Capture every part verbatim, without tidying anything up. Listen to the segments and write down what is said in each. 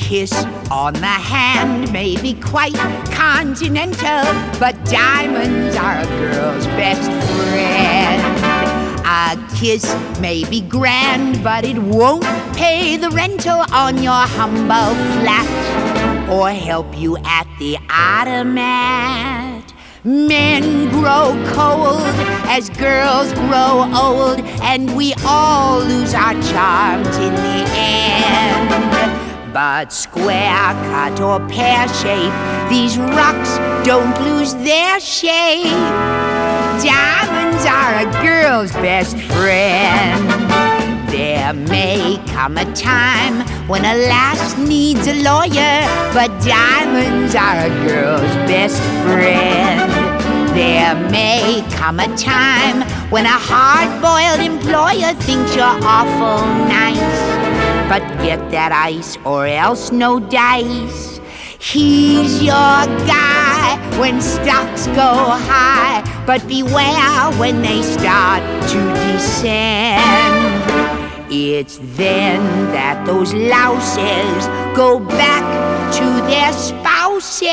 kiss on the hand may be quite continental, but diamonds are a girl's best friend. A kiss may be grand, but it won't pay the rental on your humble flat or help you at the automat. Men grow cold as girls grow old, and we all lose our charms in the end. But square cut or pear shape, these rocks don't lose their shape. Diamonds are a girl's best friend. There may come a time when a lass needs a lawyer, but diamonds are a girl's best friend. There may come a time when a hard-boiled employer thinks you're awful nice, but get that ice or else no dice. He's your guy when stocks go high, but beware when they start to descend. It's then that those louses go back to their spouses.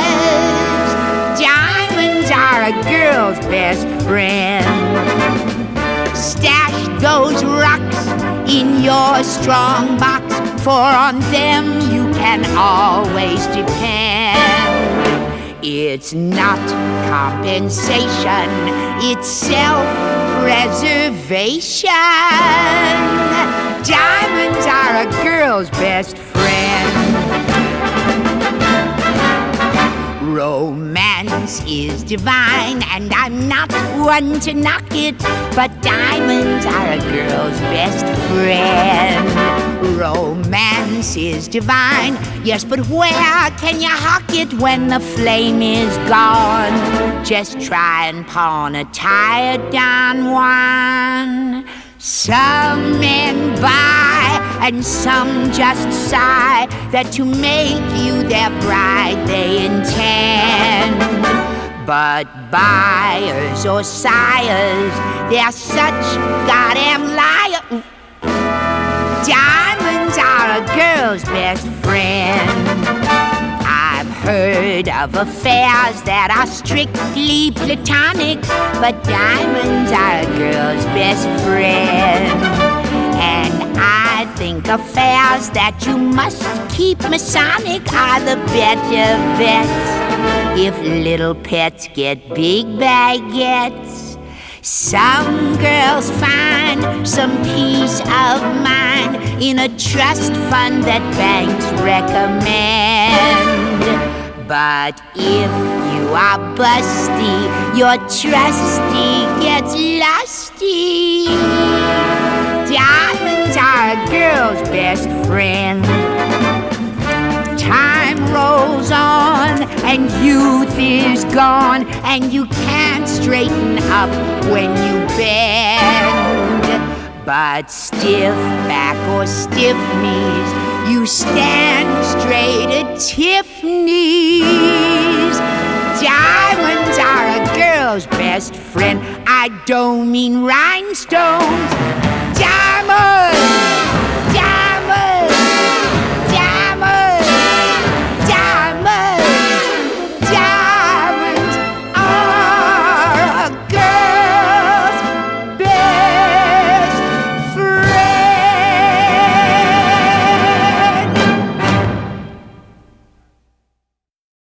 Diamonds are a girl's best friend. Stash those rocks in your strong box, for on them you can always depend. It's not compensation, it's self-preservation. Diamonds are a girl's best friend. Romance is divine, and I'm not one to knock it, but diamonds are a girl's best friend. Romance is divine, yes, but where can you hawk it when the flame is gone? Just try and pawn a tired down one. Some men buy and some just sigh that to make you their bride they intend. But buyers or sires, they're such goddamn liars. Diamonds are a girl's best friend. I've heard of affairs that are strictly platonic, but diamonds are a girl's best friend. And I think affairs that you must keep Masonic are the better bets. If little pets get big baguettes, some girls find some peace of mind in a trust fund that banks recommend. But if you are busty, your trustee gets lusty. Diamonds are a girl's best friend. Time rolls on and youth is gone, and you can't straighten up when you bend. But stiff back or stiff knees, you stand straight at Tiffany's. Diamonds are a girl's best friend. I don't mean rhinestones.